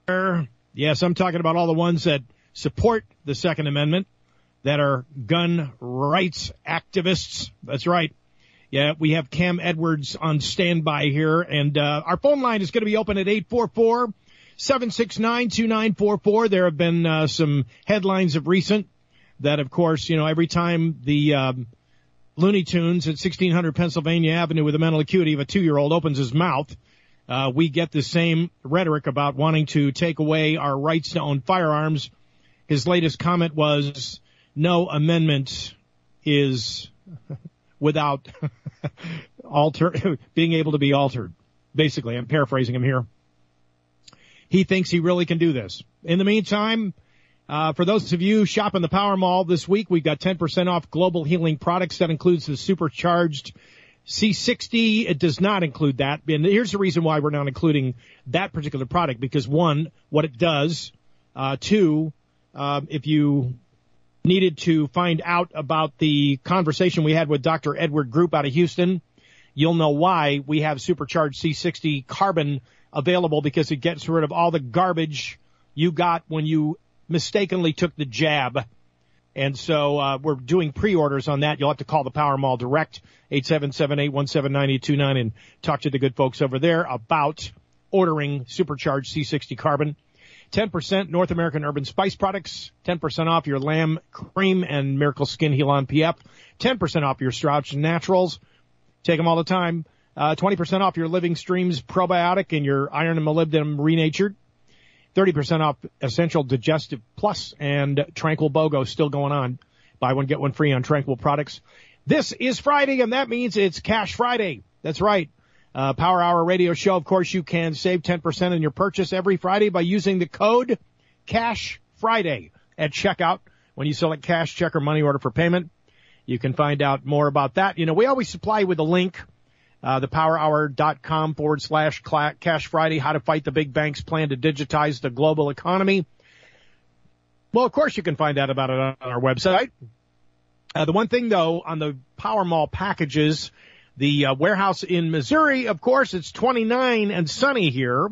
Yes, I'm talking about all the ones that support the Second Amendment, that are gun rights activists. That's right. Yeah, we have Cam Edwards on standby here, and our phone line is going to be open at 844-769-2944. There have been some headlines of recent that, of course, every time the Looney Tunes at 1600 Pennsylvania Avenue with a mental acuity of a 2-year-old opens his mouth, we get the same rhetoric about wanting to take away our rights to own firearms. His latest comment was, no amendment is without being able to be altered. Basically, I'm paraphrasing him here. He thinks he really can do this. In the meantime, for those of you shopping the Power Mall this week, we've got 10% off global healing products. That includes the supercharged C60. It does not include that. And here's the reason why we're not including that particular product, because one, what it does. Two, if you needed to find out about the conversation we had with Dr. Edward Group out of Houston, you'll know why we have supercharged C60 carbon available, because it gets rid of all the garbage you got when you mistakenly took the jab. And so we're doing pre-orders on that. You'll have to call the Power Mall direct, 877-817-9829, and talk to the good folks over there about ordering supercharged C60 carbon. 10% North American Urban Spice Products, 10% off your Lamb Cream and Miracle Skin Heal on PF, 10% off your Strouch Naturals. Take them all the time. 20% off your Living Streams Probiotic and your Iron and Molybdenum Renatured. 30% off Essential Digestive Plus and Tranquil BOGO still going on. Buy one, get one free on Tranquil products. This is Friday, and that means it's Cash Friday. That's right. Power Hour radio show. Of course, you can save 10% on your purchase every Friday by using the code Cash Friday at checkout when you select cash, check, or money order for payment. You can find out more about that. We always supply with a link, thepowerhour.com/Cash Friday, how to fight the big banks' plan to digitize the global economy. Well, of course, you can find out about it on our website. The one thing, though, on the Power Mall packages, the warehouse in Missouri, of course, it's 29 and sunny here.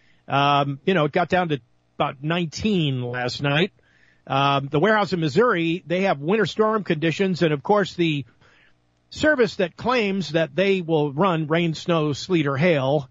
It got down to about 19 last night. The warehouse in Missouri, they have winter storm conditions, and, of course, the service that claims that they will run rain, snow, sleet, or hail,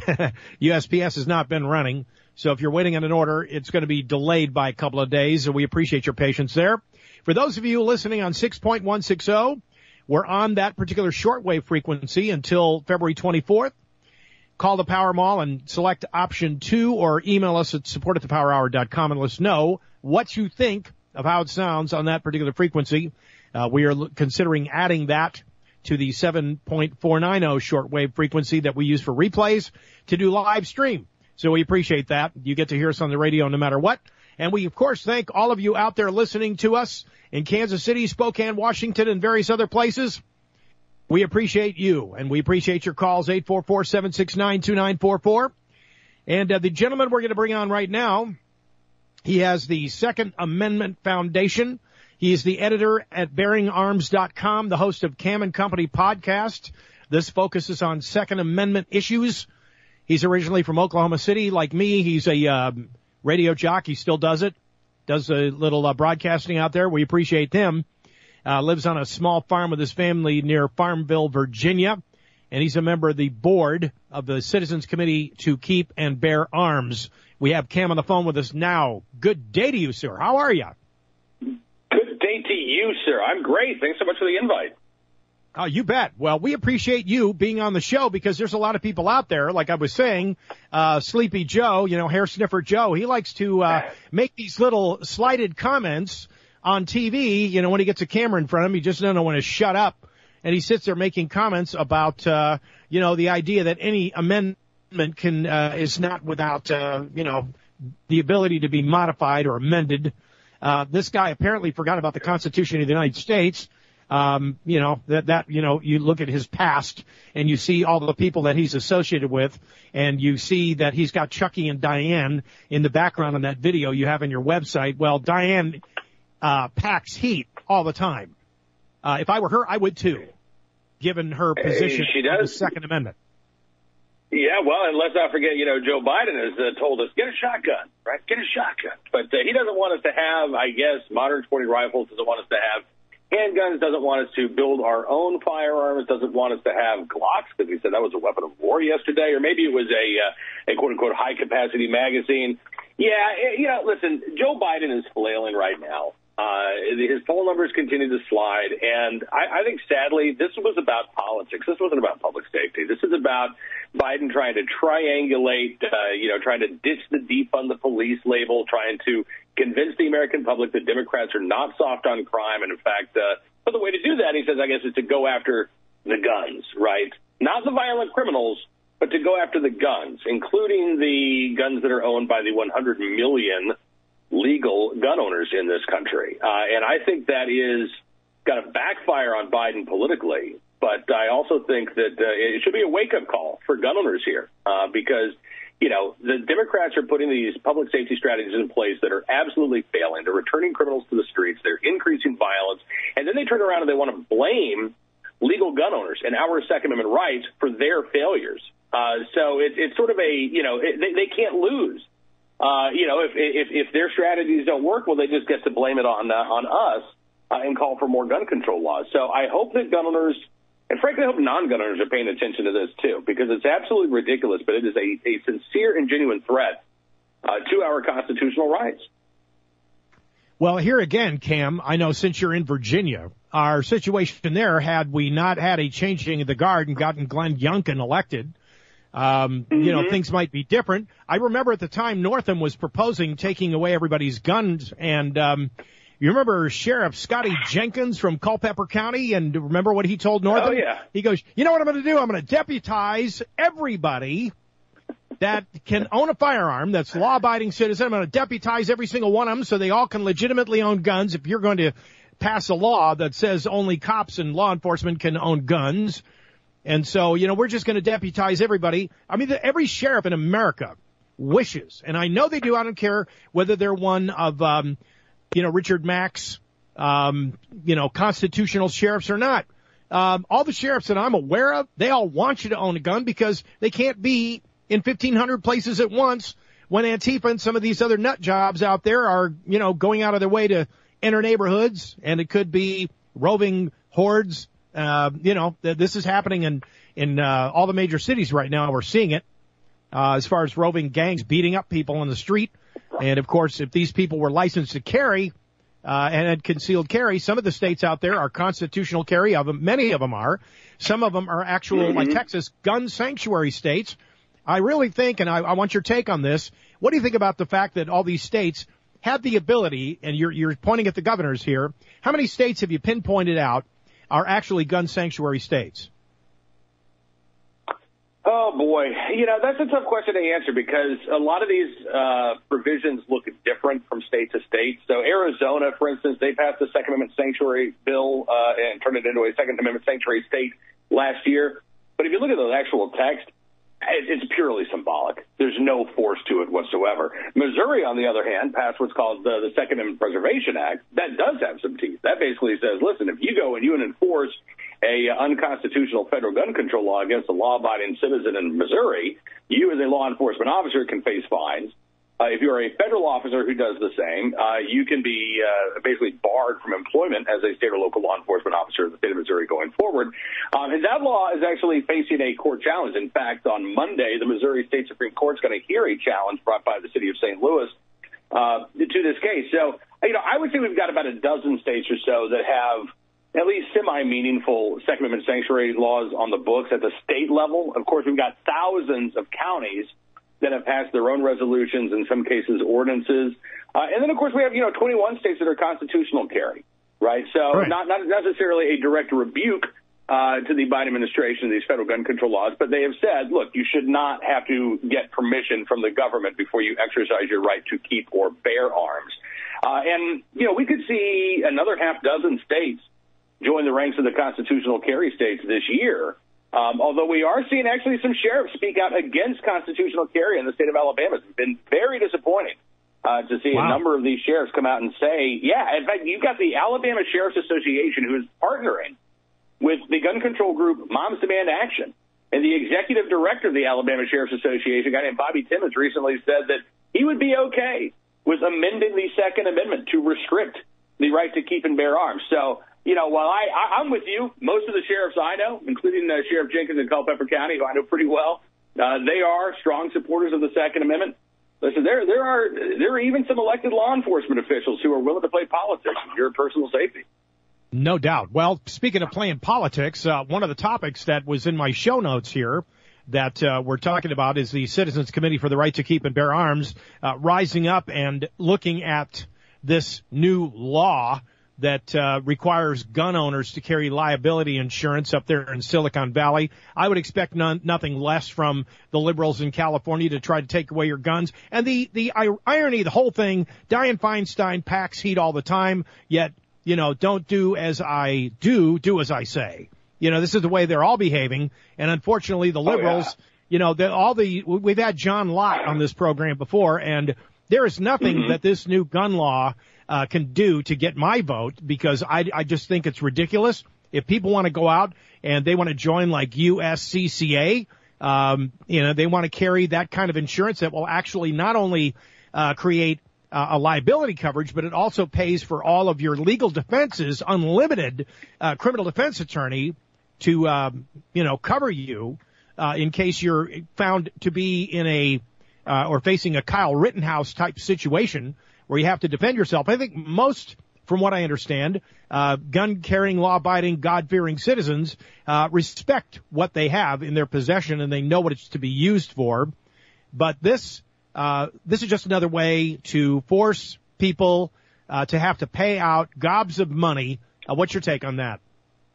USPS has not been running. So if you're waiting on an order, it's going to be delayed by a couple of days, so we appreciate your patience there. For those of you listening on 6.160, we're on that particular shortwave frequency until February 24th. Call the Power Mall and select option 2, or email us at support@thepowerhour.com and let us know what you think of how it sounds on that particular frequency. We are considering adding that to the 7.490 shortwave frequency that we use for replays to do live stream. So we appreciate that. You get to hear us on the radio no matter what. And we, of course, thank all of you out there listening to us in Kansas City, Spokane, Washington, and various other places. We appreciate you, and we appreciate your calls, 844-769-2944. And the gentleman we're going to bring on right now, he has the Second Amendment Foundation. He is the editor at BearingArms.com, the host of Cam and Company podcast. This focuses on Second Amendment issues. He's originally from Oklahoma City. Like me, he's a radio jock. He still does it. Does a little broadcasting out there. We appreciate him. Lives on a small farm with his family near Farmville, Virginia. And he's a member of the board of the Citizens Committee to Keep and Bear Arms. We have Cam on the phone with us now. Good day to you, sir. How are you? Good day to you, sir. I'm great. Thanks so much for the invite. Oh, you bet. Well, we appreciate you being on the show, because there's a lot of people out there, like I was saying, Sleepy Joe, Hair Sniffer Joe, he likes to make these little slighted comments on TV. When he gets a camera in front of him, he just doesn't know when to shut up. And he sits there making comments about, the idea that any amendment is not without, the ability to be modified or amended. This guy apparently forgot about the Constitution of the United States. You look at his past and you see all the people that he's associated with, and you see that he's got Chucky and Diane in the background on that video you have on your website. Well, Diane, packs heat all the time. If I were her, I would too, given her position she on the does. Second Amendment. Yeah, well, and let's not forget, Joe Biden has told us, get a shotgun, right? Get a shotgun. But he doesn't want us to have, I guess, modern sporting rifles, doesn't want us to have handguns, doesn't want us to build our own firearms, doesn't want us to have Glocks, because he said that was a weapon of war yesterday, or maybe it was a quote-unquote high-capacity magazine. Yeah, listen, Joe Biden is flailing right now. His poll numbers continue to slide, and I think, sadly, this was about politics. This wasn't about public safety. This is about Biden trying to triangulate, trying to ditch the defund the police label, trying to convince the American public that Democrats are not soft on crime. And, in fact, but the way to do that, he says, I guess, is to go after the guns, right? Not the violent criminals, but to go after the guns, including the guns that are owned by the 100 million legal gun owners in this country. And I think that is going to backfire on Biden politically. But I also think that it should be a wake-up call for gun owners here because, the Democrats are putting these public safety strategies in place that are absolutely failing. They're returning criminals to the streets. They're increasing violence. And then they turn around and they want to blame legal gun owners and our Second Amendment rights for their failures. So it's sort of they can't lose. If their strategies don't work, well, they just get to blame it on us and call for more gun control laws. So I hope that gun owners, and frankly, I hope non-gun owners are paying attention to this too, because it's absolutely ridiculous, but it is a sincere and genuine threat to our constitutional rights. Well, here again, Cam, I know since you're in Virginia, our situation there, had we not had a changing of the guard and gotten Glenn Youngkin elected, things might be different. I remember at the time Northam was proposing taking away everybody's guns, and you remember Sheriff Scotty Jenkins from Culpeper County, and remember what he told Northam? Oh, yeah. He goes, you know what I'm going to do? I'm going to deputize everybody that can own a firearm, that's law-abiding citizen. I'm going to deputize every single one of them so they all can legitimately own guns. If you're going to pass a law that says only cops and law enforcement can own guns. And so, we're just going to deputize everybody. I mean, every sheriff in America wishes, and I know they do, I don't care whether they're one of, Richard Mack's, constitutional sheriffs or not. All the sheriffs that I'm aware of, they all want you to own a gun because they can't be in 1,500 places at once when Antifa and some of these other nut jobs out there are, going out of their way to enter neighborhoods, and it could be roving hordes. This is happening in all the major cities right now. We're seeing it as far as roving gangs beating up people on the street. And, of course, if these people were licensed to carry and had concealed carry, some of the states out there are constitutional carry. Many of them are. Some of them are actual, like Texas, gun sanctuary states. I really think, and I want your take on this, what do you think about the fact that all these states have the ability, and you're pointing at the governors here, how many states have you pinpointed out are actually gun sanctuary states? Oh, boy. That's a tough question to answer because a lot of these provisions look different from state to state. So Arizona, for instance, they passed the Second Amendment sanctuary bill and turned it into a Second Amendment sanctuary state last year. But if you look at the actual text, it's purely symbolic. There's no force to it whatsoever. Missouri, on the other hand, passed what's called the Second Amendment Preservation Act. That does have some teeth. That basically says, listen, if you go and you enforce a unconstitutional federal gun control law against a law-abiding citizen in Missouri, you as a law enforcement officer can face fines. If you're a federal officer who does the same, you can be basically barred from employment as a state or local law enforcement officer in the state of Missouri going forward. And that law is actually facing a court challenge. In fact, on Monday, the Missouri State Supreme Court is going to hear a challenge brought by the city of St. Louis to this case. So, I would say we've got about a dozen states or so that have at least semi-meaningful Second Amendment sanctuary laws on the books at the state level. Of course, we've got thousands of counties that have passed their own resolutions, in some cases ordinances. And then, of course, we have, 21 states that are constitutional carry, right? So right. Not necessarily a direct rebuke to the Biden administration, these federal gun control laws, but they have said, look, you should not have to get permission from the government before you exercise your right to keep or bear arms. And, we could see another half dozen states join the ranks of the constitutional carry states this year. Although we are seeing actually some sheriffs speak out against constitutional carry in the state of Alabama. It's been very disappointing to see a number of these sheriffs come out and say, in fact, you've got the Alabama Sheriff's Association who is partnering with the gun control group Moms Demand Action And the executive director of the Alabama Sheriff's Association, a guy named Bobby Timmons, recently said that he would be okay with amending the Second Amendment to restrict the right to keep and bear arms. So, while I'm with you, most of the sheriffs I know, including Sheriff Jenkins in Culpeper County, who I know pretty well, they are strong supporters of the Second Amendment. Listen, there are even some elected law enforcement officials who are willing to play politics for your personal safety. No doubt. Well, speaking of playing politics, one of the topics that was in my show notes here that we're talking about is the Citizens Committee for the Right to Keep and Bear Arms rising up and looking at this new law that requires gun owners to carry liability insurance up there in Silicon Valley. I would expect nothing less from the liberals in California to try to take away your guns. And the irony, the whole thing, Dianne Feinstein packs heat all the time, yet, don't do as I do as I say. This is the way they're all behaving. And unfortunately, the liberals, we've had John Lott on this program before, and there is nothing that this new gun law can do to get my vote, because I just think it's ridiculous. If people want to go out and they want to join like USCCA, they want to carry that kind of insurance that will actually not only create a liability coverage, but it also pays for all of your legal defenses, unlimited criminal defense attorney to, cover you in case you're found to be in a or facing a Kyle Rittenhouse type situation where you have to defend yourself. I think most, from what I understand, gun-carrying, law-abiding, God-fearing citizens respect what they have in their possession, and they know what it's to be used for. But this is just another way to force people to have to pay out gobs of money. What's your take on that?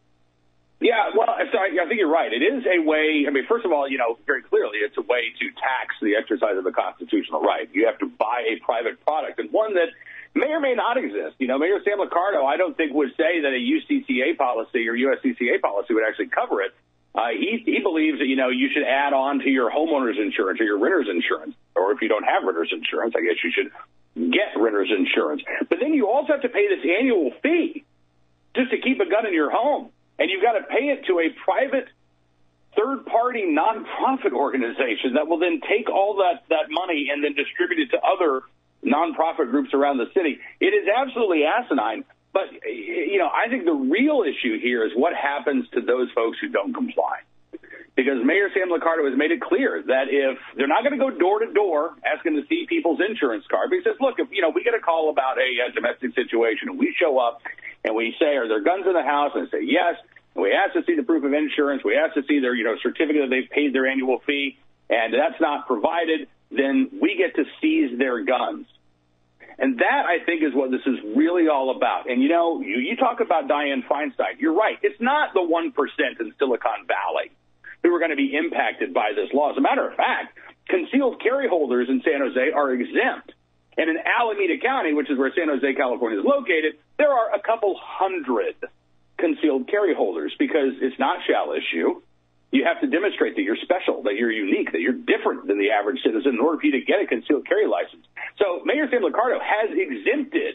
Yeah, well, I think you're right. It is a way, first of all, very clearly, it's a way to tax the exercise of a constitutional right. You have to buy a private product, and one that may or may not exist. Mayor Sam Liccardo, I don't think, would say that a UCCA policy or USCCA policy would actually cover it. He believes that, you should add on to your homeowner's insurance or your renter's insurance, or if you don't have renter's insurance, I guess you should get renter's insurance. But then you also have to pay this annual fee just to keep a gun in your home. And you've got to pay it to a private third-party nonprofit organization that will then take all that money and then distribute it to other nonprofit groups around the city. It is absolutely asinine. But, I think the real issue here is what happens to those folks who don't comply. Because Mayor Sam Liccardo has made it clear that if they're not going to go door to door asking to see people's insurance card, but he says, look, if, we get a call about a domestic situation and we show up and we say, are there guns in the house? And they say, yes. And we ask to see the proof of insurance. We ask to see their, certificate that they've paid their annual fee. And that's not provided. Then we get to seize their guns. And that, I think, is what this is really all about. And, you talk about Dianne Feinstein. You're right. It's not the 1% in Silicon Valley who are going to be impacted by this law. As a matter of fact, concealed carry holders in San Jose are exempt. And in Alameda County, which is where San Jose, California is located, there are a couple hundred concealed carry holders because it's not shall issue. You have to demonstrate that you're special, that you're unique, that you're different than the average citizen in order for you to get a concealed carry license. So Mayor Sam Liccardo has exempted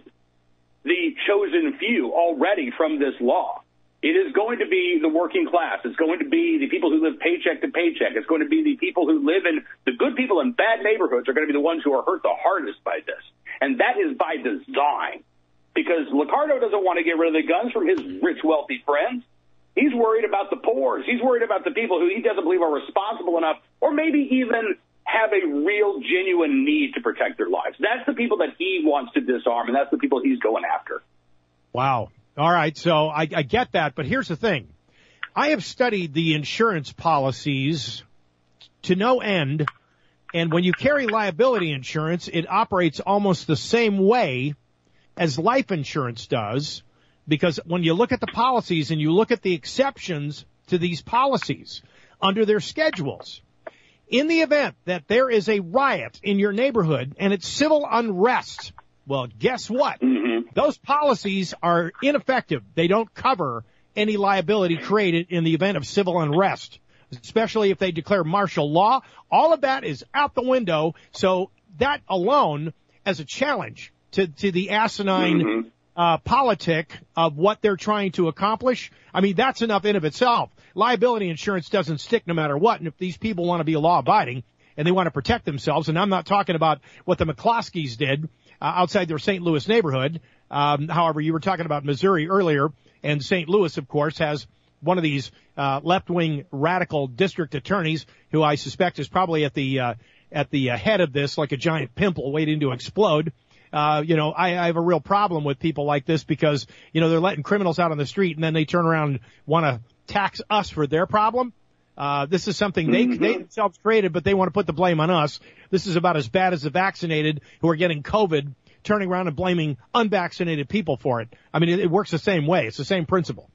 the chosen few already from this law. It is going to be the working class. It's going to be the people who live paycheck to paycheck. It's going to be the people who live in the good people in bad neighborhoods are going to be the ones who are hurt the hardest by this. And that is by design, because Liccardo doesn't want to get rid of the guns from his rich, wealthy friends. He's worried about the poor. He's worried about the people who he doesn't believe are responsible enough or maybe even have a real, genuine need to protect their lives. That's the people that he wants to disarm, and that's the people he's going after. Wow. All right, so I get that, but here's the thing. I have studied the insurance policies to no end, and when you carry liability insurance, it operates almost the same way as life insurance does, because when you look at the policies and you look at the exceptions to these policies under their schedules, in the event that there is a riot in your neighborhood and it's civil unrest, well, guess what? Those policies are ineffective. They don't cover any liability created in the event of civil unrest, especially if they declare martial law. All of that is out the window. So that alone, as a challenge to the asinine politic of what they're trying to accomplish, I mean, that's enough in of itself. liability insurance doesn't stick no matter what. And if these people want to be law abiding and they want to protect themselves, and I'm not talking about what the McCloskeys did outside their St. Louis neighborhood. However, you were talking about Missouri earlier, and St. Louis, of course, has one of these left-wing radical district attorneys who I suspect is probably at the head of this like a giant pimple waiting to explode. I have a real problem with people like this because, they're letting criminals out on the street and then they turn around and want to tax us for their problem. This is something they themselves created, but they want to put the blame on us. This is about as bad as the vaccinated who are getting COVID, turning around and blaming unvaccinated people for it. I mean, it works the same way. It's the same principle.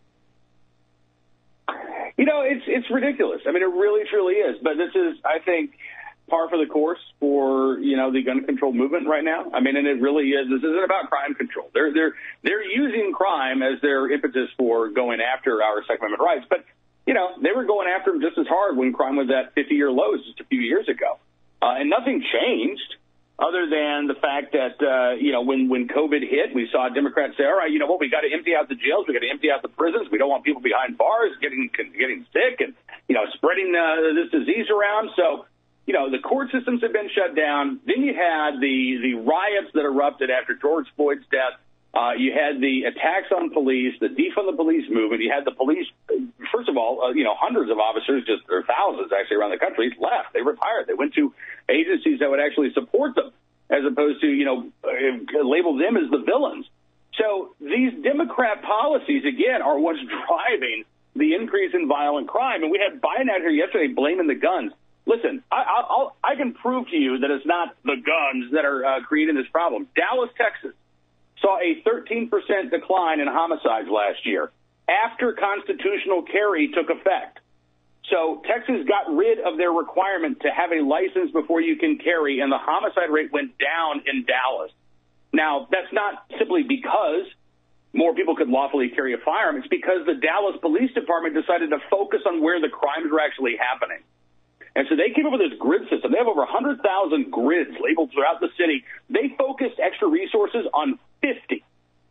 It's ridiculous. I mean, it really, truly is. But this is, I think, par for the course for, the gun control movement right now. I mean, and it really is. This isn't about crime control. They're using crime as their impetus for going after our Second Amendment rights. But, they were going after them just as hard when crime was at 50-year lows just a few years ago. And nothing changed other than the fact that, when COVID hit, we saw Democrats say, all right, we got to empty out the jails. We got to empty out the prisons. We don't want people behind bars getting sick and, spreading this disease around. So, the court systems have been shut down. Then you had the riots that erupted after George Floyd's death. You had the attacks on police, the defund the police movement. You had the police, first of all, hundreds of officers, or thousands actually around the country left. They retired. They went to agencies that would actually support them as opposed to, label them as the villains. So these Democrat policies, again, are what's driving the increase in violent crime. And we had Biden out here yesterday blaming the guns. Listen, I can prove to you that it's not the guns that are creating this problem. Dallas, Texas, saw a 13% decline in homicides last year after constitutional carry took effect. So Texas got rid of their requirement to have a license before you can carry, and the homicide rate went down in Dallas. Now, that's not simply because more people could lawfully carry a firearm. It's because the Dallas Police Department decided to focus on where the crimes were actually happening. And so they came up with this grid system. They have over 100,000 grids labeled throughout the city. They focused extra resources on 50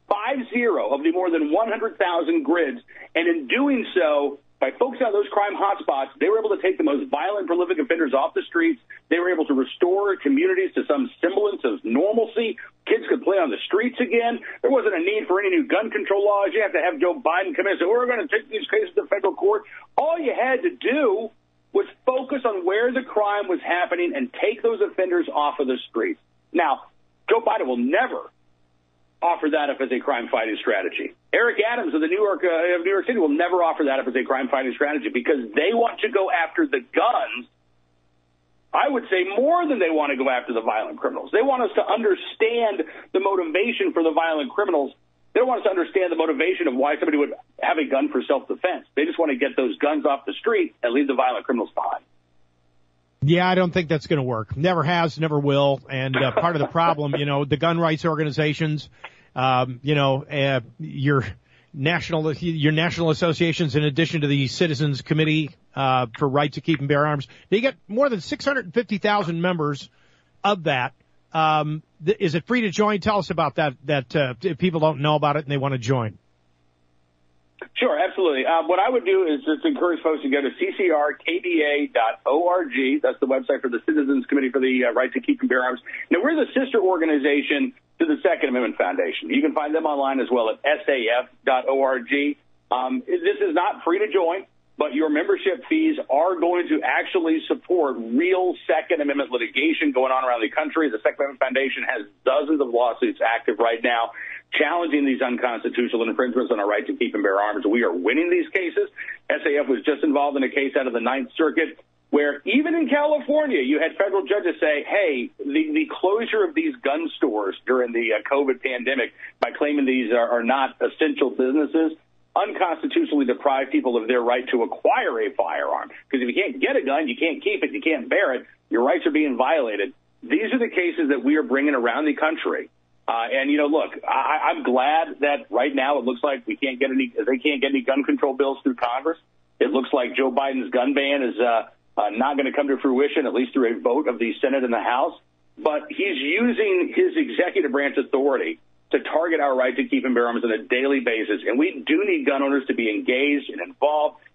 of the more than 100,000 grids. And in doing so, by focusing on those crime hotspots, they were able to take the most violent, prolific offenders off the streets. They were able to restore communities to some semblance of normalcy. Kids could play on the streets again. There wasn't a need for any new gun control laws. You have to have Joe Biden come in and say, we're going to take these cases to federal court. All you had to do was focus on where the crime was happening and take those offenders off of the streets. Now, Joe Biden will never offer that up as a crime-fighting strategy. Eric Adams of New York City will never offer that up as a crime-fighting strategy because they want to go after the guns, I would say, more than they want to go after the violent criminals. They want us to understand the motivation for the violent criminals. They don't want us to understand the motivation of why somebody would have a gun for self-defense. They just want to get those guns off the street and leave the violent criminals behind. Yeah, I don't think that's going to work. Never has, never will. And part of the problem, the gun rights organizations, your national associations, in addition to the Citizens Committee for Right to Keep and Bear Arms, they get more than 650,000 members of that. Is it free to join? Tell us about that if people don't know about it and they want to join. Sure, absolutely. What I would do is just encourage folks to go to ccrkba.org. That's the website for the Citizens Committee for the Right to Keep and Bear Arms. Now, we're the sister organization to the Second Amendment Foundation. You can find them online as well at saf.org. This is not free to join, but your membership fees are going to actually support real Second Amendment litigation going on around the country. The Second Amendment Foundation has dozens of lawsuits active right now challenging these unconstitutional infringements on our right to keep and bear arms. We are winning these cases. SAF was just involved in a case out of the Ninth Circuit where even in California, you had federal judges say, hey, the closure of these gun stores during the COVID pandemic by claiming these are not essential businesses unconstitutionally deprive people of their right to acquire a firearm. Because if you can't get a gun, you can't keep it, you can't bear it, your rights are being violated. These are the cases that we are bringing around the country. Look, I'm glad that right now it looks like they can't get any gun control bills through Congress. It looks like Joe Biden's gun ban is not going to come to fruition, at least through a vote of the Senate and the House. But he's using his executive branch authority to target our right to keep and bear arms on a daily basis. And we do need gun owners to be engaged and involved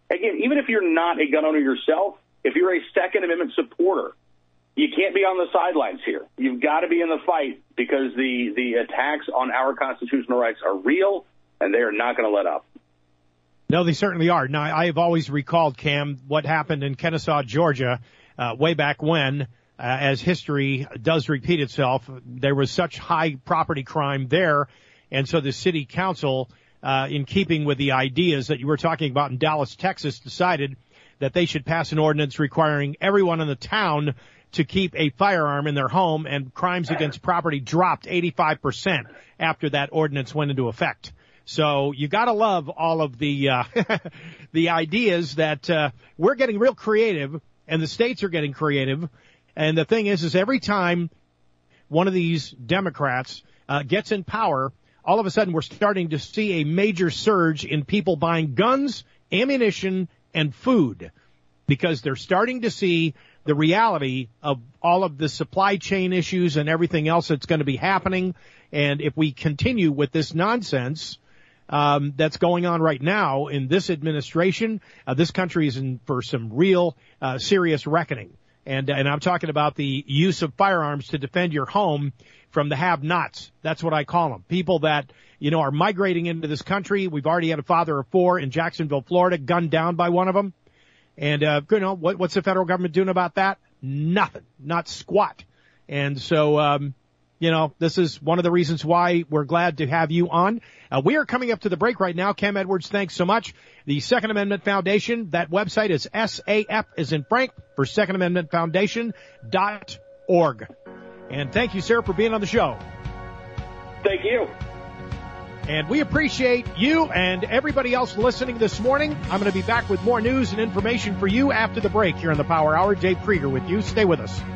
Again, even if you're not a gun owner yourself, if you're a Second Amendment supporter, you can't be on the sidelines here. You've got to be in the fight because the attacks on our constitutional rights are real, and they are not going to let up. No, they certainly are. Now, I have always recalled, Cam, what happened in Kennesaw, Georgia, way back when, as history does repeat itself. There was such high property crime there, and so the city council, in keeping with the ideas that you were talking about in Dallas, Texas, decided that they should pass an ordinance requiring everyone in the town to keep a firearm in their home, and crimes against property dropped 85% after that ordinance went into effect. So you got to love all of the the ideas that we're getting real creative, and the states are getting creative. And the thing is every time one of these Democrats gets in power, all of a sudden we're starting to see a major surge in people buying guns, ammunition, and food, because they're starting to see the reality of all of the supply chain issues and everything else that's going to be happening. And if we continue with this nonsense that's going on right now in this administration, this country is in for some real serious reckoning. And I'm talking about the use of firearms to defend your home from the have-nots. That's what I call them. People that, are migrating into this country. We've already had a father of 4 in Jacksonville, Florida, gunned down by one of them. And, what's the federal government doing about that? Nothing. Not squat. And so, this is one of the reasons why we're glad to have you on. We are coming up to the break right now. Cam Edwards, thanks so much. The Second Amendment Foundation, that website is SAF as in Frank for Second Amendment Foundation.org. And thank you, sir, for being on the show. Thank you. And we appreciate you and everybody else listening this morning. I'm going to be back with more news and information for you after the break here in the Power Hour. Dave Krieger with you. Stay with us.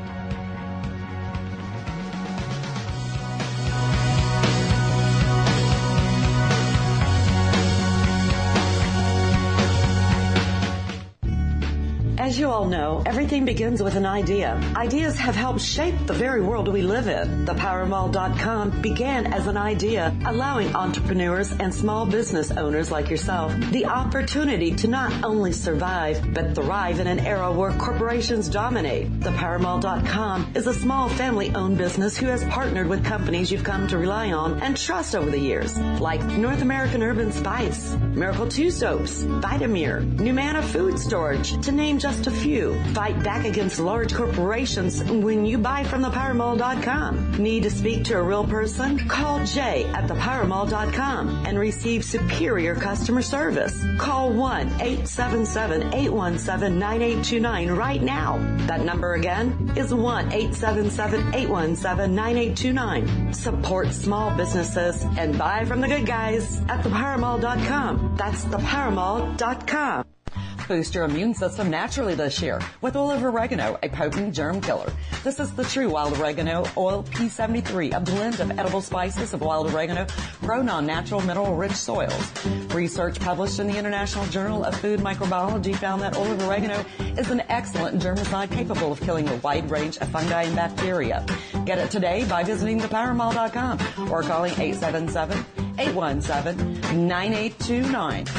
As you all know, everything begins with an idea. Ideas have helped shape the very world we live in. ThePowerMall.com began as an idea, allowing entrepreneurs and small business owners like yourself the opportunity to not only survive, but thrive in an era where corporations dominate. ThePowerMall.com is a small family-owned business who has partnered with companies you've come to rely on and trust over the years, like North American Urban Spice, Miracle 2 Soaps, Vitamir, Numana Food Storage, to name just a few. Fight back against large corporations when you buy from ThePowerMall.com. Need to speak to a real person? Call Jay at ThePowerMall.com and receive superior customer service. Call 1-877-817-9829 right now. That number again is 1-877-817-9829. Support small businesses and buy from the good guys at ThePowerMall.com. That's ThePowerMall.com. Boost your immune system naturally this year with oil of oregano, a potent germ killer. This is the true wild oregano oil P73, a blend of edible spices of wild oregano grown on natural mineral-rich soils. Research published in the International Journal of Food Microbiology found that oil of oregano is an excellent germicide capable of killing a wide range of fungi and bacteria. Get it today by visiting thepowermall.com or calling 877-817-9829.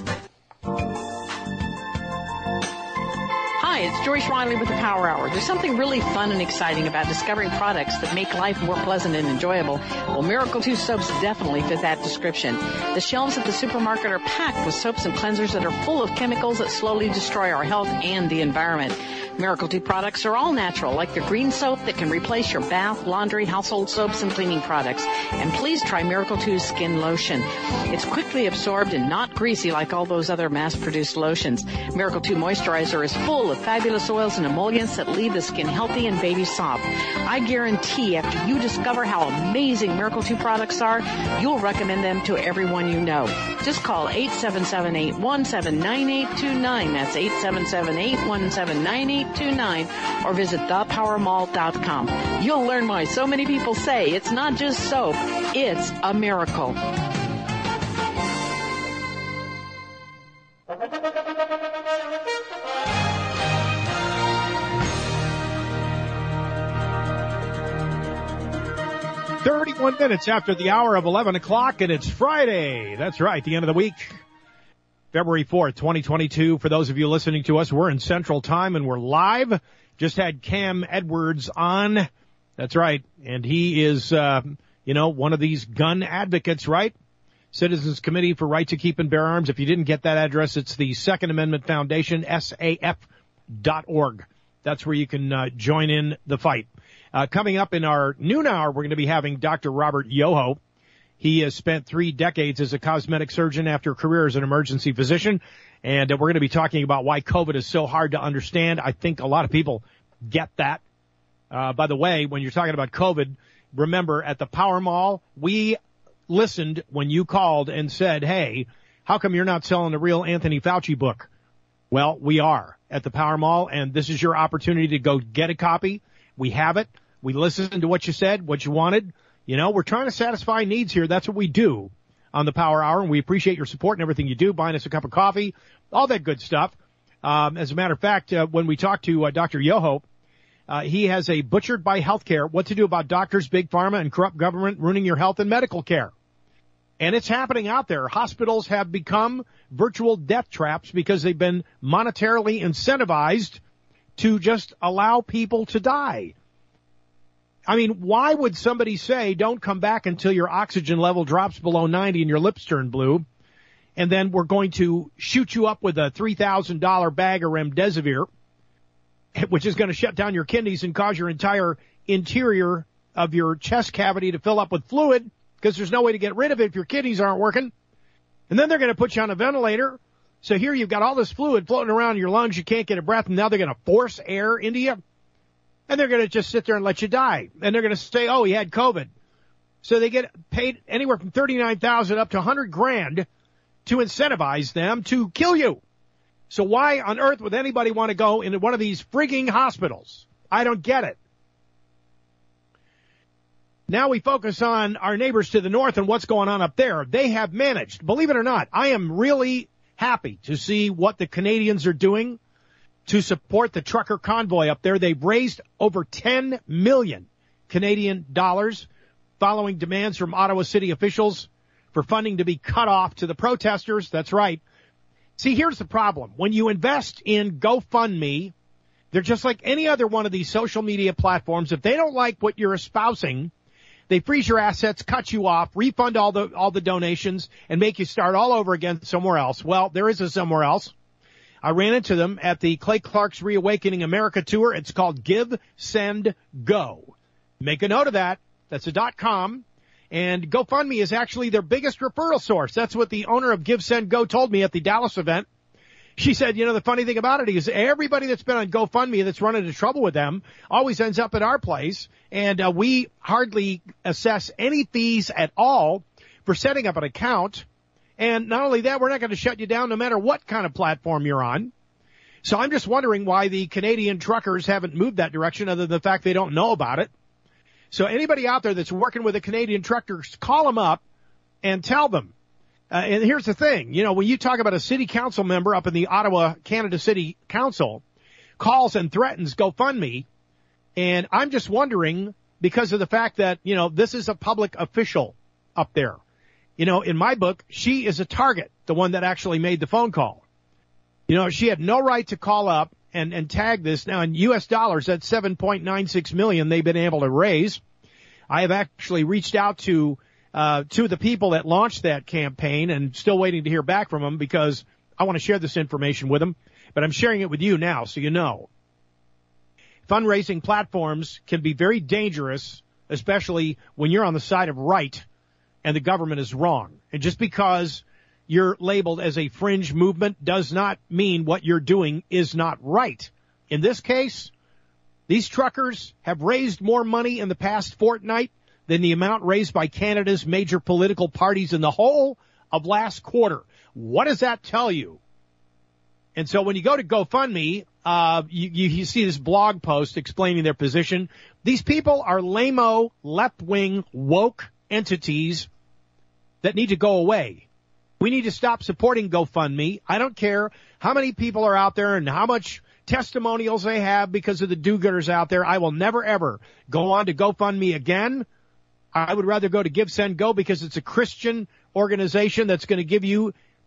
Hi, it's Joyce Riley with the Power Hour. There's something really fun and exciting about discovering products that make life more pleasant and enjoyable. Well, Miracle 2 soaps definitely fit that description. The shelves at the supermarket are packed with soaps and cleansers that are full of chemicals that slowly destroy our health and the environment. Miracle 2 products are all natural, like the green soap that can replace your bath, laundry, household soaps, and cleaning products. And please try Miracle 2's skin lotion. It's quickly absorbed and not greasy like all those other mass-produced lotions. Miracle 2 moisturizer is full of fabulous oils and emollients that leave the skin healthy and baby soft. I guarantee after you discover how amazing Miracle 2 products are, you'll recommend them to everyone you know. Just call 877-817-9829. That's 877-817-9829. Or visit thepowermall.com. You'll learn why so many people say it's not just soap, it's a miracle. Minutes after the hour of 11 o'clock, and it's Friday. That's right, the end of the week. February 4th, 2022. For those of you listening to us, we're in Central Time and we're live. Just had Cam Edwards on. That's right. And he is, one of these gun advocates, right? Citizens Committee for Right to Keep and Bear Arms. If you didn't get that address, it's the Second Amendment Foundation, SAF.org. That's where you can join in the fight. Coming up in our noon hour, we're going to be having Dr. Robert Yoho. He has spent 3 decades as a cosmetic surgeon after a career as an emergency physician. And we're going to be talking about why COVID is so hard to understand. I think a lot of people get that. By the way, when you're talking about COVID, remember at the Power Mall, we listened when you called and said, hey, how come you're not selling the real Anthony Fauci book? Well, we are at the Power Mall, and this is your opportunity to go get a copy. We have it. We listened to what you said, what you wanted. We're trying to satisfy needs here. That's what we do on the Power Hour, and we appreciate your support and everything you do, buying us a cup of coffee, all that good stuff. As a matter of fact, when we talked to Dr. Yoho, he has a Butchered by Healthcare, what to do about doctors, big pharma, and corrupt government ruining your health and medical care. And it's happening out there. Hospitals have become virtual death traps because they've been monetarily incentivized to just allow people to die. I mean, why would somebody say, don't come back until your oxygen level drops below 90 and your lips turn blue, and then we're going to shoot you up with a $3,000 bag of remdesivir, which is going to shut down your kidneys and cause your entire interior of your chest cavity to fill up with fluid because there's no way to get rid of it if your kidneys aren't working. And then they're going to put you on a ventilator. So here you've got all this fluid floating around in your lungs. You can't get a breath, and now they're going to force air into you. And they're going to just sit there and let you die. And they're going to say, oh, he had COVID. So they get paid anywhere from $39,000 up to $100,000 to incentivize them to kill you. So why on earth would anybody want to go into one of these frigging hospitals? I don't get it. Now we focus on our neighbors to the north and what's going on up there. They have managed, believe it or not, I am really happy to see what the Canadians are doing to support the trucker convoy up there. They've raised over 10 million Canadian dollars following demands from Ottawa city officials for funding to be cut off to the protesters. That's right. See, here's the problem. When you invest in GoFundMe, they're just like any other one of these social media platforms. If they don't like what you're espousing, they freeze your assets, cut you off, refund all the donations, and make you start all over again somewhere else. Well, there is a somewhere else. I ran into them at the Clay Clark's Reawakening America tour. It's called Give, Send, Go. Make a note of that. That's a .com. And GoFundMe is actually their biggest referral source. That's what the owner of Give, Send, Go told me at the Dallas event. She said, the funny thing about it is everybody that's been on GoFundMe that's run into trouble with them always ends up at our place. And we hardly assess any fees at all for setting up an account. And not only that, we're not going to shut you down no matter what kind of platform you're on. So I'm just wondering why the Canadian truckers haven't moved that direction other than the fact they don't know about it. So anybody out there that's working with the Canadian truckers, call them up and tell them. And here's the thing, when you talk about a city council member up in the Ottawa, Canada City Council calls and threatens GoFundMe, and I'm just wondering because of the fact that, this is a public official up there. In my book, she is a target, the one that actually made the phone call. She had no right to call up and tag this. Now, in U.S. dollars, that's $7.96 million they've been able to raise. I have actually reached out to the people that launched that campaign and still waiting to hear back from them because I want to share this information with them. But I'm sharing it with you now so you know. Fundraising platforms can be very dangerous, especially when you're on the side of right and the government is wrong. And just because you're labeled as a fringe movement does not mean what you're doing is not right. In this case, these truckers have raised more money in the past fortnight than the amount raised by Canada's major political parties in the whole of last quarter. What does that tell you? And so when you go to GoFundMe, you see this blog post explaining their position. These people are lame-o, left-wing, woke entities that need to go away. We need to stop supporting GoFundMe. I don't care how many people are out there and how much testimonials they have because of the do-gooders out there. I will never, ever go on to GoFundMe again. I would rather go to Give, Send, Go because it's a Christian organization that's going to give you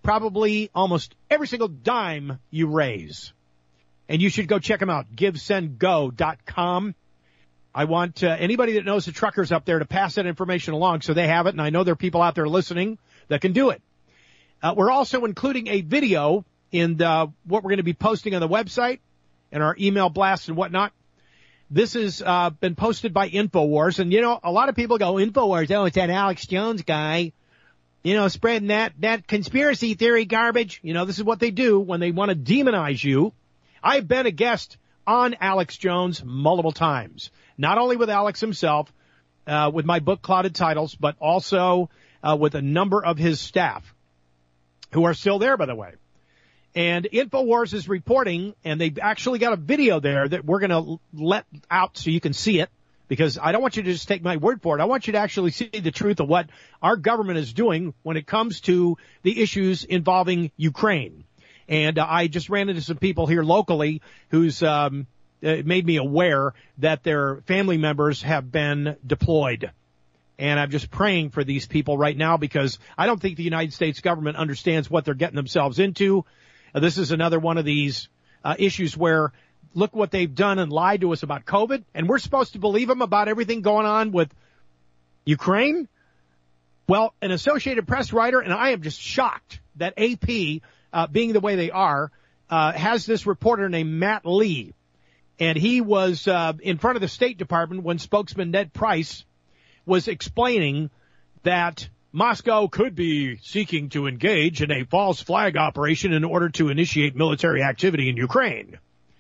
probably almost every single dime you raise. And you should go check them out, GiveSendGo.com. I want anybody that knows the truckers up there to pass that information along so they have it, and I know there are people out there listening that can do it. We're also including a video in what we're going to be posting on the website and our email blasts and whatnot. This has been posted by InfoWars, and, you know, a lot of people go, InfoWars, oh, it's that Alex Jones guy, you know, spreading that conspiracy theory garbage. You know, this is what they do when they want to demonize you. I've been a guest on Alex Jones multiple times, not only with Alex himself, with my book Clouded Titles, but also with a number of his staff who are still there, by the way. And InfoWars is reporting, and they've actually got a video there that we're going to let out so you can see it, because I don't want you to just take my word for it. I want you to actually see the truth of what our government is doing when it comes to the issues involving Ukraine. And I just ran into some people here locally who's made me aware that their family members have been deployed. And I'm just praying for these people right now, because I don't think the United States government understands what they're getting themselves into. This is another one of these issues where look what they've done and lied to us about COVID, and we're supposed to believe them about everything going on with Ukraine? Well, an Associated Press writer, and I am just shocked that AP, being the way they are, has this reporter named Matt Lee. And he was in front of the State Department when spokesman Ned Price was explaining that Moscow could be seeking to engage in a false flag operation in order to initiate military activity in Ukraine.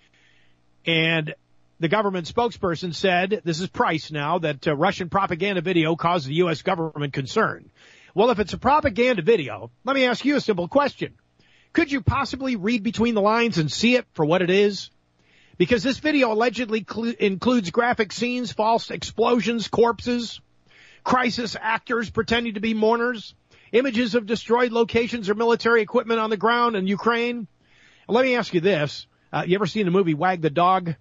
And the government spokesperson said, this is Price now, that Russian propaganda video caused the U.S. government concern. Well, if it's a propaganda video, let me ask you a simple question. Could you possibly read between the lines and see it for what it is? Because this video allegedly includes graphic scenes, false explosions, corpses, crisis actors pretending to be mourners, images of destroyed locations or military equipment on the ground in Ukraine. Let me ask you this. You ever seen the movie Wag the Dog?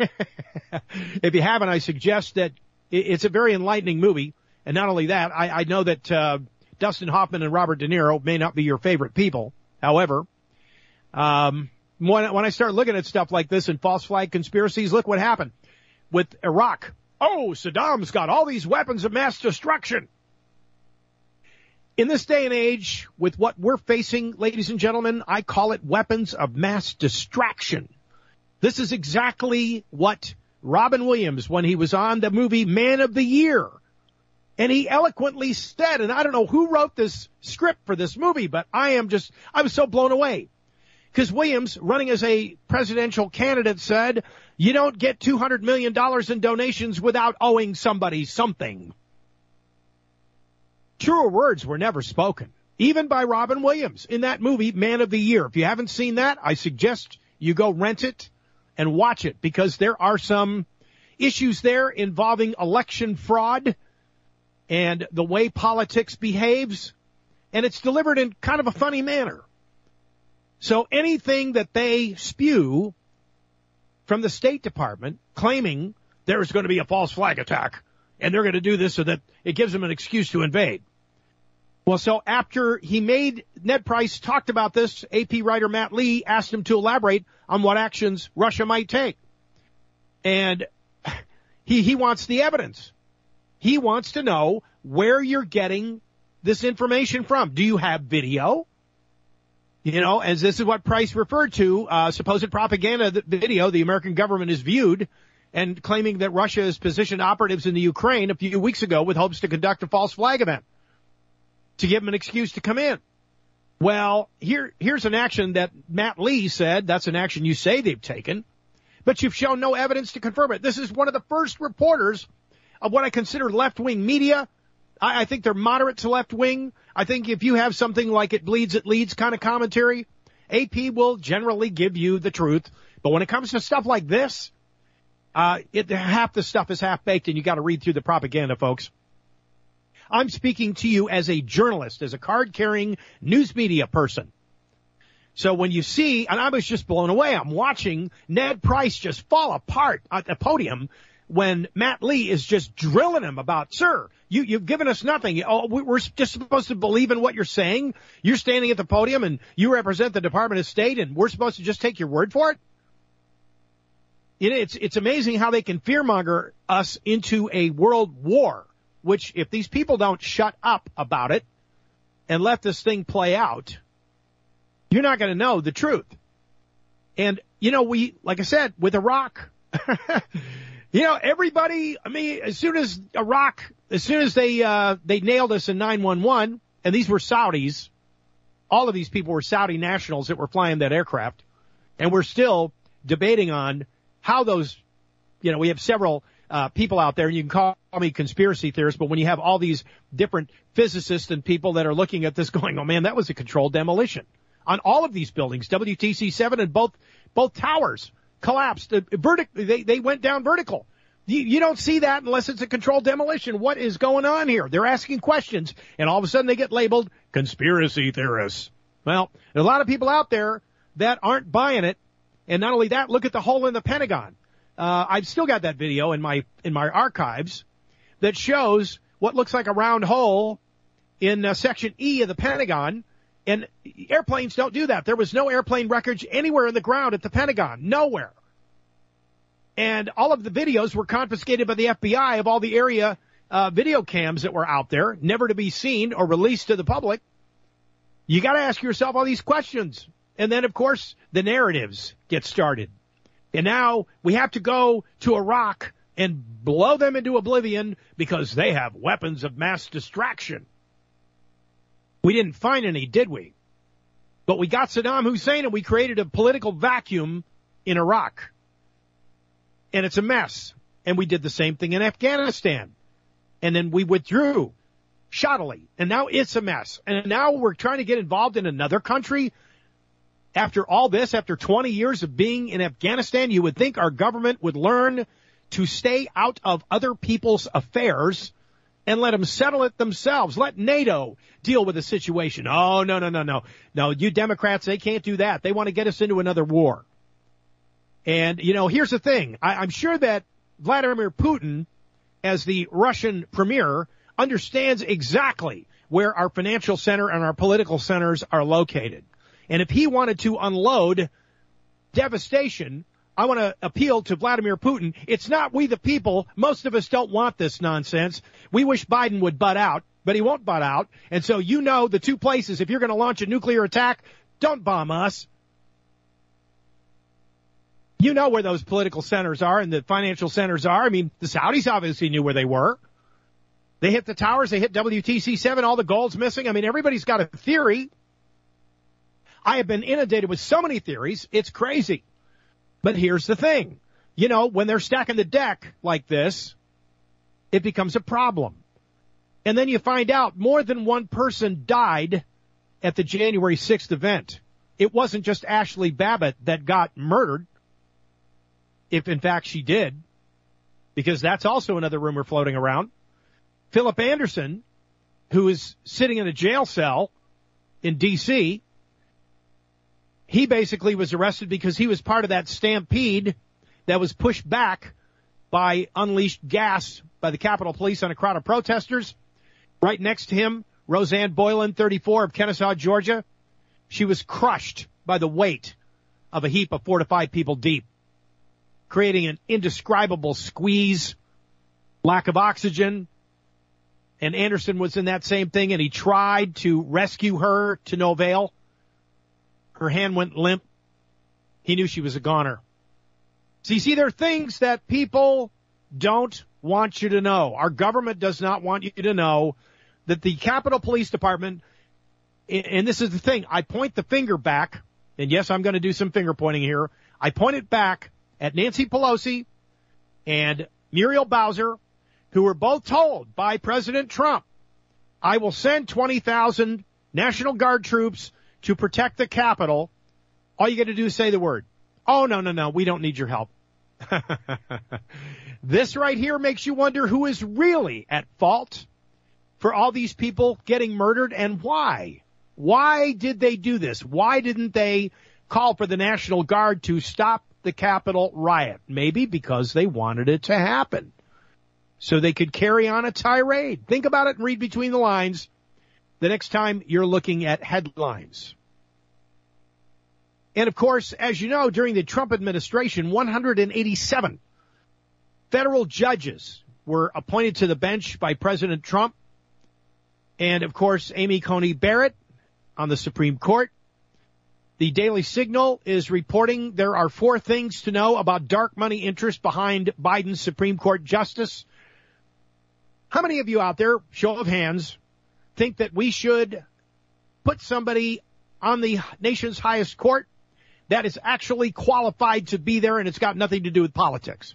If you haven't, I suggest that it's a very enlightening movie. And not only that, I know that Dustin Hoffman and Robert De Niro may not be your favorite people. However, when I start looking at stuff like this and false flag conspiracies, look what happened with Iraq. Oh, Saddam's got all these weapons of mass destruction. In this day and age, with what we're facing, ladies and gentlemen, I call it weapons of mass distraction. This is exactly what Robin Williams, when he was on the movie Man of the Year, and he eloquently said, and I don't know who wrote this script for this movie, but I was so blown away. Because Williams, running as a presidential candidate, said, you don't get $200 million in donations without owing somebody something. Truer words were never spoken, even by Robin Williams in that movie, Man of the Year. If you haven't seen that, I suggest you go rent it and watch it, because there are some issues there involving election fraud and the way politics behaves, and it's delivered in kind of a funny manner. So anything that they spew from the State Department claiming there is going to be a false flag attack and they're going to do this so that it gives them an excuse to invade. Well, so after Ned Price talked about this, AP writer Matt Lee asked him to elaborate on what actions Russia might take. And he wants the evidence. He wants to know where you're getting this information from. Do you have video? You know, as this is what Price referred to, supposed propaganda video the American government is viewed, and claiming that Russia has positioned operatives in the Ukraine a few weeks ago with hopes to conduct a false flag event to give them an excuse to come in. Well, here's an action that Matt Lee said that's an action you say they've taken, but you've shown no evidence to confirm it. This is one of the first reporters of what I consider left-wing media. I think they're moderate to left-wing. I think if you have something like it bleeds, it leads kind of commentary, AP will generally give you the truth. But when it comes to stuff like this, half the stuff is half-baked, and you got to read through the propaganda, folks. I'm speaking to you as a journalist, as a card-carrying news media person. So when you see, and I was just blown away, I'm watching Ned Price just fall apart at the podium when Matt Lee is just drilling him about, sir, you've given us nothing. Oh, we're just supposed to believe in what you're saying. You're standing at the podium and you represent the Department of State and we're supposed to just take your word for it. It's amazing how they can fearmonger us into a world war, which if these people don't shut up about it and let this thing play out, you're not going to know the truth. And, like I said, with Iraq, everybody, as soon as they nailed us in 911, and these were Saudis, all of these people were Saudi nationals that were flying that aircraft, and we're still debating on how those, we have several people out there, and you can call me conspiracy theorists, but when you have all these different physicists and people that are looking at this going, oh man, that was a controlled demolition on all of these buildings, WTC 7 and both towers collapsed. They went down vertical. You don't see that unless it's a controlled demolition. What is going on here? They're asking questions, and all of a sudden they get labeled conspiracy theorists. Well, there's a lot of people out there that aren't buying it. And not only that, look at the hole in the Pentagon. I've still got that video in my archives that shows what looks like a round hole in Section E of the Pentagon. And airplanes don't do that. There was no airplane wreckage anywhere in the ground at the Pentagon. Nowhere. And all of the videos were confiscated by the FBI of all the area video cams that were out there, never to be seen or released to the public. You got to ask yourself all these questions. And then, of course, the narratives get started. And now we have to go to Iraq and blow them into oblivion because they have weapons of mass distraction. We didn't find any, did we? But we got Saddam Hussein and we created a political vacuum in Iraq. And it's a mess. And we did the same thing in Afghanistan. And then we withdrew shoddily. And now it's a mess. And now we're trying to get involved in another country. After all this, after 20 years of being in Afghanistan, you would think our government would learn to stay out of other people's affairs and let them settle it themselves. Let NATO deal with the situation. Oh, no. No, you Democrats, they can't do that. They want to get us into another war. And, here's the thing. I'm sure that Vladimir Putin, as the Russian premier, understands exactly where our financial center and our political centers are located. And if he wanted to unload devastation, I want to appeal to Vladimir Putin. It's not we the people. Most of us don't want this nonsense. We wish Biden would butt out, but he won't butt out. And so the two places, if you're going to launch a nuclear attack, don't bomb us. You know where those political centers are and the financial centers are. The Saudis obviously knew where they were. They hit the towers. They hit WTC 7. All the gold's missing. Everybody's got a theory. I have been inundated with so many theories, it's crazy. But here's the thing. When they're stacking the deck like this, it becomes a problem. And then you find out more than one person died at the January 6th event. It wasn't just Ashley Babbitt that got murdered, if in fact she did, because that's also another rumor floating around. Philip Anderson, who is sitting in a jail cell in D.C., he basically was arrested because he was part of that stampede that was pushed back by unleashed gas by the Capitol Police on a crowd of protesters. Right next to him, Roseanne Boylan, 34, of Kennesaw, Georgia. She was crushed by the weight of a heap of 4 to 5 people deep, creating an indescribable squeeze, lack of oxygen. And Anderson was in that same thing, and he tried to rescue her to no avail. Her hand went limp. He knew she was a goner. So you see, there are things that people don't want you to know. Our government does not want you to know that the Capitol Police Department, and this is the thing, I point the finger back, and yes, I'm going to do some finger pointing here. I point it back at Nancy Pelosi and Muriel Bowser, who were both told by President Trump, I will send 20,000 National Guard troops to protect the Capitol. All you got to do is say the word. Oh, no, we don't need your help. This right here makes you wonder who is really at fault for all these people getting murdered and why. Why did they do this? Why didn't they call for the National Guard to stop the Capitol riot. Maybe because they wanted it to happen, so they could carry on a tirade. Think about it and read between the lines the next time you're looking at headlines. And, of course, as you know, during the Trump administration, 187 federal judges were appointed to the bench by President Trump. And, of course, Amy Coney Barrett on the Supreme Court. The Daily Signal is reporting there are 4 things to know about dark money interest behind Biden's Supreme Court justice. How many of you out there, show of hands, think that we should put somebody on the nation's highest court that is actually qualified to be there and it's got nothing to do with politics?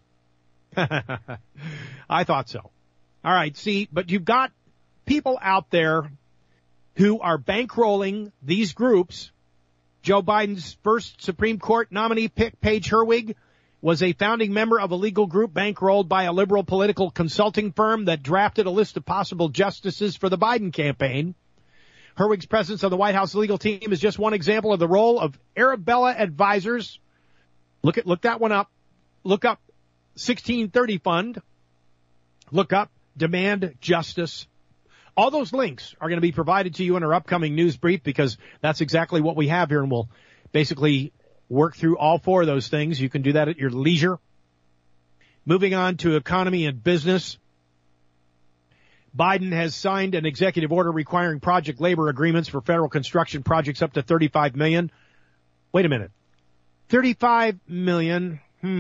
I thought so. All right, see, but you've got people out there who are bankrolling these groups. Joe Biden's first Supreme Court nominee pick, Paige Herwig, was a founding member of a legal group bankrolled by a liberal political consulting firm that drafted a list of possible justices for the Biden campaign. Herwig's presence on the White House legal team is just one example of the role of Arabella Advisors. Look that one up. Look up 1630 Fund. Look up Demand Justice. All those links are going to be provided to you in our upcoming news brief because that's exactly what we have here, and we'll basically work through all 4 of those things. You can do that at your leisure. Moving on to economy and business. Biden has signed an executive order requiring project labor agreements for federal construction projects up to $35 million. Wait a minute. $35 million?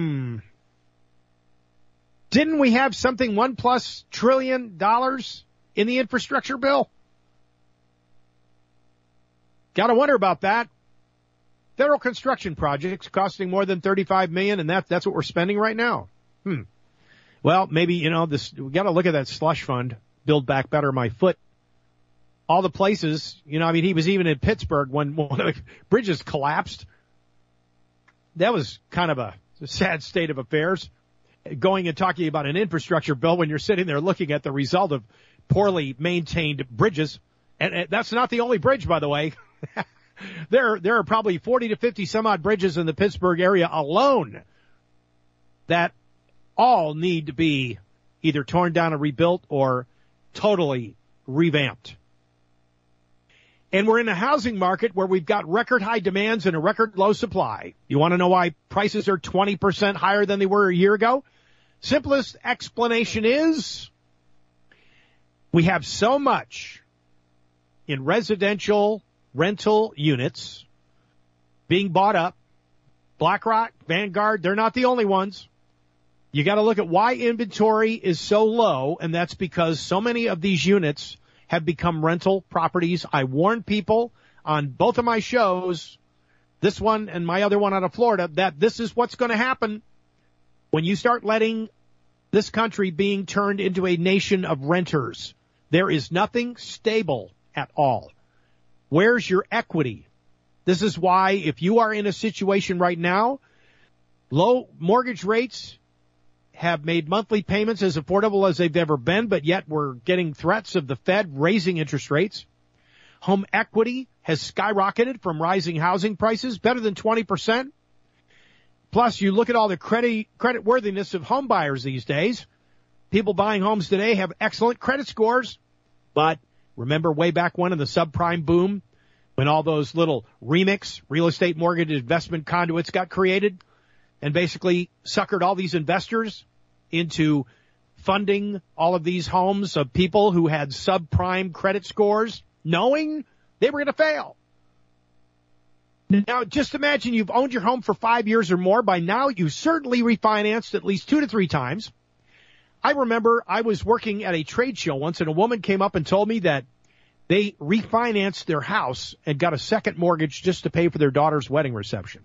Didn't we have something $1+ trillion in the infrastructure bill? Got to wonder about that. Federal construction projects costing more than $35 million, and that's what we're spending right now. Well, maybe, we got to look at that slush fund, Build Back Better My Foot. All the places, he was even in Pittsburgh when one of the bridges collapsed. That was kind of a sad state of affairs. Going and talking about an infrastructure bill when you're sitting there looking at the result of poorly maintained bridges. And that's not the only bridge, by the way. There are probably 40 to 50 some odd bridges in the Pittsburgh area alone that all need to be either torn down and rebuilt or totally revamped. And we're in a housing market where we've got record high demands and a record low supply. You want to know why prices are 20% higher than they were a year ago? Simplest explanation is we have so much in residential rental units being bought up. BlackRock, Vanguard, they're not the only ones. You got to look at why inventory is so low, and that's because so many of these units have become rental properties. I warned people on both of my shows, this one and my other one out of Florida, that this is what's going to happen when you start letting this country being turned into a nation of renters. There is nothing stable at all. Where's your equity? This is why if you are in a situation right now, low mortgage rates have made monthly payments as affordable as they've ever been, but yet we're getting threats of the Fed raising interest rates. Home equity has skyrocketed from rising housing prices, better than 20%. Plus, you look at all the credit worthiness of home buyers these days. People buying homes today have excellent credit scores. But remember way back when in the subprime boom, when all those little remix real estate mortgage investment conduits got created and basically suckered all these investors into funding all of these homes of people who had subprime credit scores, knowing they were going to fail. Now, just imagine you've owned your home for 5 years or more. By now, you certainly refinanced at least 2 to 3 times. I remember I was working at a trade show once, and a woman came up and told me that they refinanced their house and got a second mortgage just to pay for their daughter's wedding reception.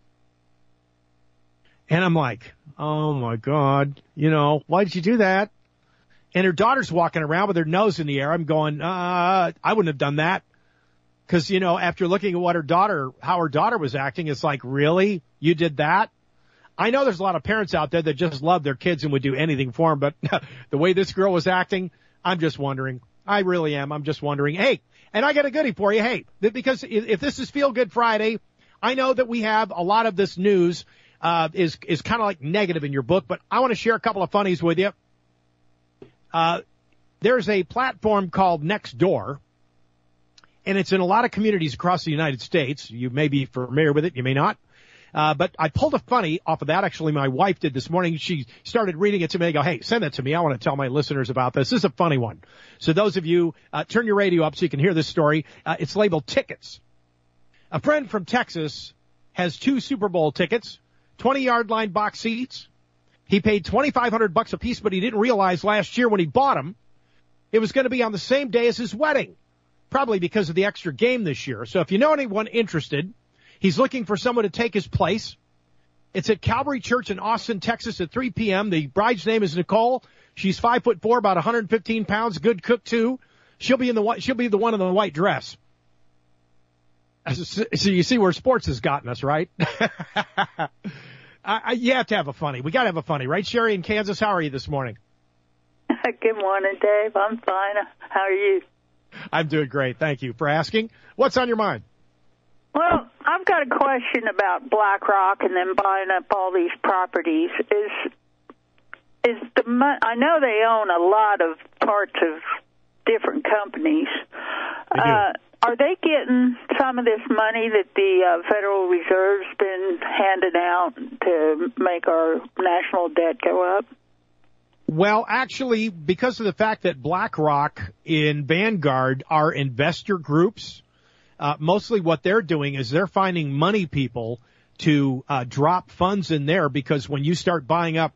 And I'm like, oh, my God, why did you do that? And her daughter's walking around with her nose in the air. I'm going, I wouldn't have done that. Because, after looking at how her daughter was acting, it's like, really? You did that? I know there's a lot of parents out there that just love their kids and would do anything for them, but the way this girl was acting, I'm just wondering. I really am. I'm just wondering. Hey, and I got a goodie for you. Hey, because if this is Feel Good Friday, I know that we have a lot of this news is kind of like negative in your book, but I want to share a couple of funnies with you. There's a platform called Nextdoor, and it's in a lot of communities across the United States. You may be familiar with it, you may not. But I pulled a funny off of that. Actually, my wife did this morning. She started reading it to me. I go, hey, send that to me. I want to tell my listeners about this. This is a funny one. So those of you, turn your radio up so you can hear this story. It's labeled Tickets. A friend from Texas has 2 Super Bowl tickets, 20-yard line box seats. He paid $2,500 a piece, but he didn't realize last year when he bought them, it was going to be on the same day as his wedding, probably because of the extra game this year. So if you know anyone interested, he's looking for someone to take his place. It's at Calvary Church in Austin, Texas at 3 p.m. The bride's name is Nicole. She's 5'4", about 115 pounds, good cook too. She'll be the one in the white dress. So you see where sports has gotten us, right? You have to have a funny. We got to have a funny, right, Sherry in Kansas? How are you this morning? Good morning, Dave. I'm fine. How are you? I'm doing great. Thank you for asking. What's on your mind? Well, I've got a question about BlackRock and then buying up all these properties. I know they own a lot of parts of different companies. They do. Are they getting some of this money that the Federal Reserve's been handing out to make our national debt go up? Well, actually, because of the fact that BlackRock and Vanguard are investor groups, mostly what they're doing is they're finding money people to drop funds in there, because when you start buying up,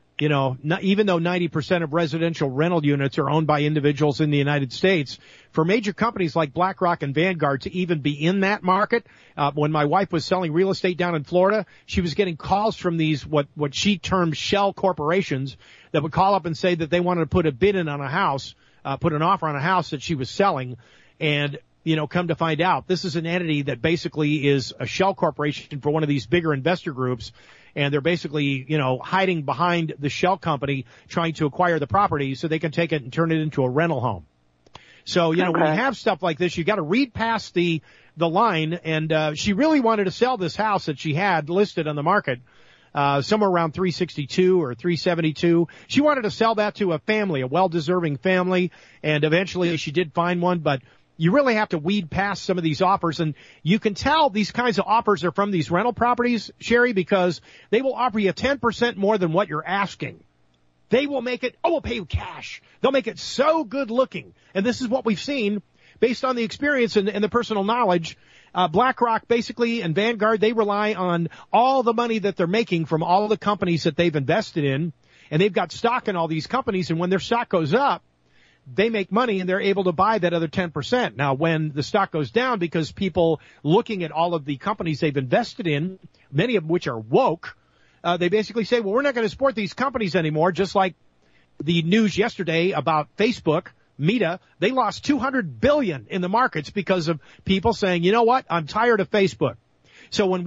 even though 90% of residential rental units are owned by individuals in the United States, for major companies like BlackRock and Vanguard to even be in that market, when my wife was selling real estate down in Florida, she was getting calls from these what she termed shell corporations that would call up and say that they wanted to put a bid in on a house, put an offer on a house that she was selling, and come to find out, this is an entity that basically is a shell corporation for one of these bigger investor groups, and they're basically, hiding behind the shell company trying to acquire the property so they can take it and turn it into a rental home. So, when you have stuff like this, you got to read past the line, and she really wanted to sell this house that she had listed on the market, somewhere around 362 or 372. She wanted to sell that to a family, a well-deserving family, and eventually she did find one, but you really have to weed past some of these offers, and you can tell these kinds of offers are from these rental properties, Sherry, because they will offer you 10% more than what you're asking. They will make it, we'll pay you cash. They'll make it so good looking. And this is what we've seen based on the experience and the personal knowledge. BlackRock basically and Vanguard, they rely on all the money that they're making from all the companies that they've invested in, and they've got stock in all these companies, and when their stock goes up, they make money and they're able to buy that other 10%. Now, when the stock goes down, because people looking at all of the companies they've invested in, many of which are woke, they basically say, well, we're not going to support these companies anymore. Just like the news yesterday about Facebook, Meta, they lost $200 billion in the markets because of people saying, you know what, I'm tired of Facebook. So when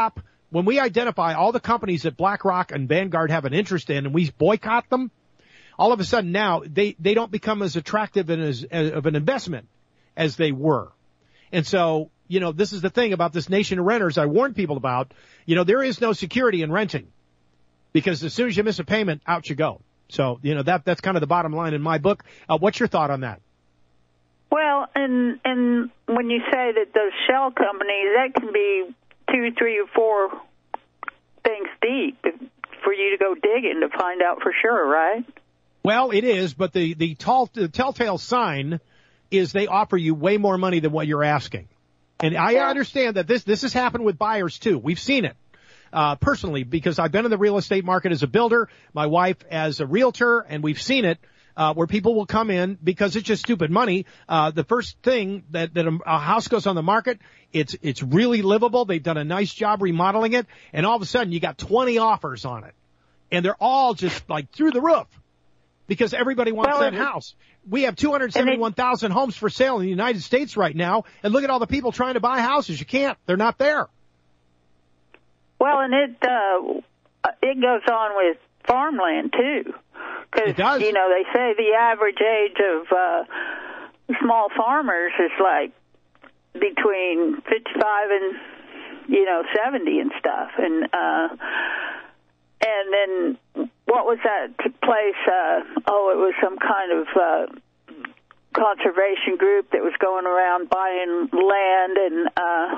we identify all the companies that BlackRock and Vanguard have an interest in and we boycott them, all of a sudden now they don't become as attractive and as of an investment as they were. And so, this is the thing about this nation of renters I warn people about. There is no security in renting, because as soon as you miss a payment, out you go. So, that's kind of the bottom line in my book. What's your thought on that? Well, and when you say that those shell companies, that can be 2, 3, or 4 things deep for you to go digging to find out for sure, right? Well, it is, but the telltale sign is they offer you way more money than what you're asking. And I understand that this has happened with buyers too. We've seen it personally, because I've been in the real estate market as a builder, my wife as a realtor, and we've seen it where people will come in because it's just stupid money. The first thing that a house goes on the market, it's really livable. They've done a nice job remodeling it, and all of a sudden you got 20 offers on it, and they're all just like through the roof. Because everybody wants that house. We have 271,000 homes for sale in the United States right now, and look at all the people trying to buy houses. You can't. They're not there. Well, and it goes on with farmland, too. It does. They say the average age of small farmers is like between 55 and 70 and stuff. And then what was that place? It was some kind of conservation group that was going around buying land, and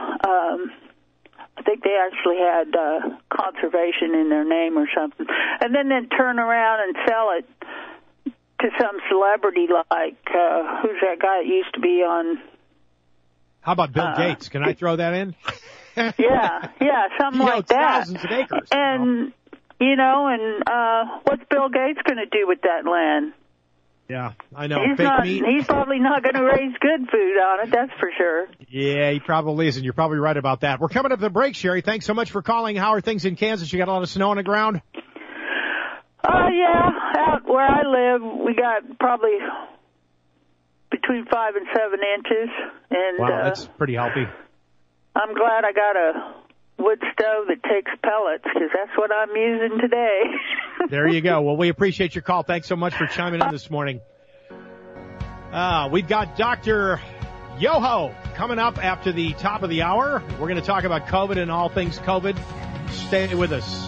I think they actually had conservation in their name or something. And then they'd turn around and sell it to some celebrity like, who's that guy that used to be on... How about Bill Gates? Can I throw that in? yeah, something like that. Thousands of acres. And, what's Bill Gates going to do with that land? Yeah, I know. He's probably not going to raise good food on it, that's for sure. Yeah, he probably isn't. You're probably right about that. We're coming up to the break, Sherry. Thanks so much for calling. How are things in Kansas? You got a lot of snow on the ground? Yeah. Out where I live, we got probably between 5 and 7 inches. And, wow, that's pretty healthy. I'm glad I got a wood stove that takes pellets, because that's what I'm using today. There you go. Well, we appreciate your call. Thanks so much for chiming in this morning. We've got Dr. Yoho coming up after the top of the hour. We're going to talk about COVID and all things COVID. Stay with us.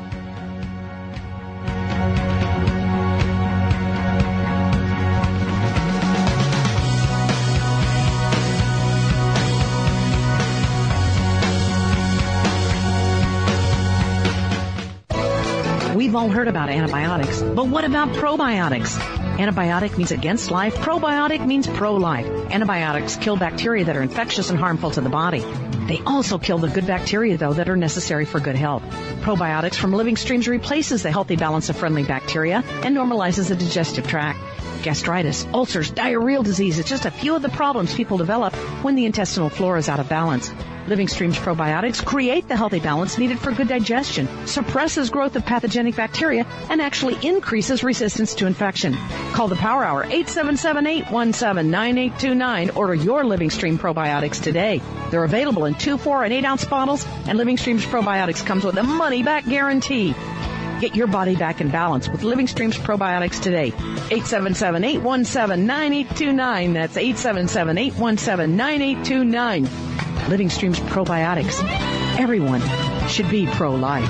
We've all heard about antibiotics, but what about probiotics? Antibiotic means against life. Probiotic means pro-life. Antibiotics kill bacteria that are infectious and harmful to the body. They also kill the good bacteria, though, that are necessary for good health. Probiotics from Living Streams replaces the healthy balance of friendly bacteria and normalizes the digestive tract. Gastritis, ulcers, diarrheal disease is just a few of the problems people develop when the intestinal flora is out of balance. Living Streams probiotics create the healthy balance needed for good digestion, suppresses growth of pathogenic bacteria, and actually increases resistance to infection. Call the Power Hour, 877-817-9829. Order your Living Stream probiotics today. They're available in 2, 4, and 8-ounce bottles, and Living Streams probiotics comes with a money-back guarantee. Get your body back in balance with Living Streams probiotics today. 877-817-9829. That's 877-817-9829. Living Streams probiotics. Everyone should be pro-life.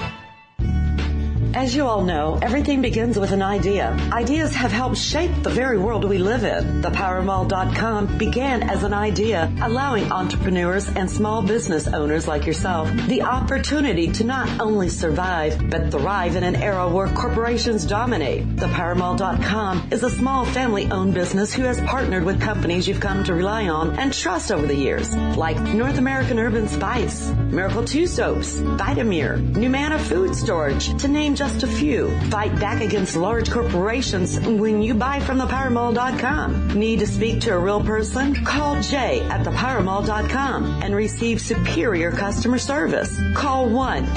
As you all know, everything begins with an idea. Ideas have helped shape the very world we live in. ThePowerMall.com began as an idea, allowing entrepreneurs and small business owners like yourself the opportunity to not only survive, but thrive in an era where corporations dominate. ThePowerMall.com is a small family-owned business who has partnered with companies you've come to rely on and trust over the years, like North American Urban Spice, Miracle 2 Soaps, Vitamir, Numana Food Storage, to name just a few. Fight back against large corporations when you buy from ThePowerMall.com. Need to speak to a real person? Call Jay at ThePowerMall.com and receive superior customer service. Call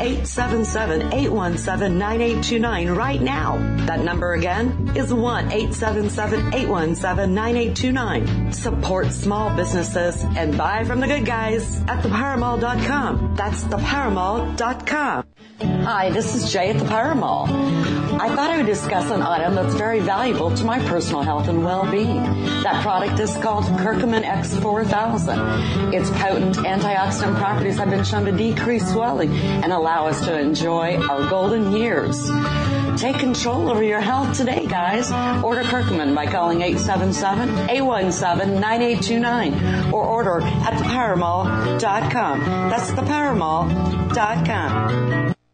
1-877-817-9829 right now. That number again is 1-877-817-9829. Support small businesses and buy from the good guys at ThePowerMall.com. That's ThePowerMall.com. Hi, this is Jay at the Power Mall. I thought I would discuss an item that's very valuable to my personal health and well-being. That product is called Curcumin X4000. Its potent antioxidant properties have been shown to decrease swelling and allow us to enjoy our golden years. Take control over your health today, guys. Order Curcumin by calling 877-817-9829 or order at thepowermall.com. That's thepowermall.com.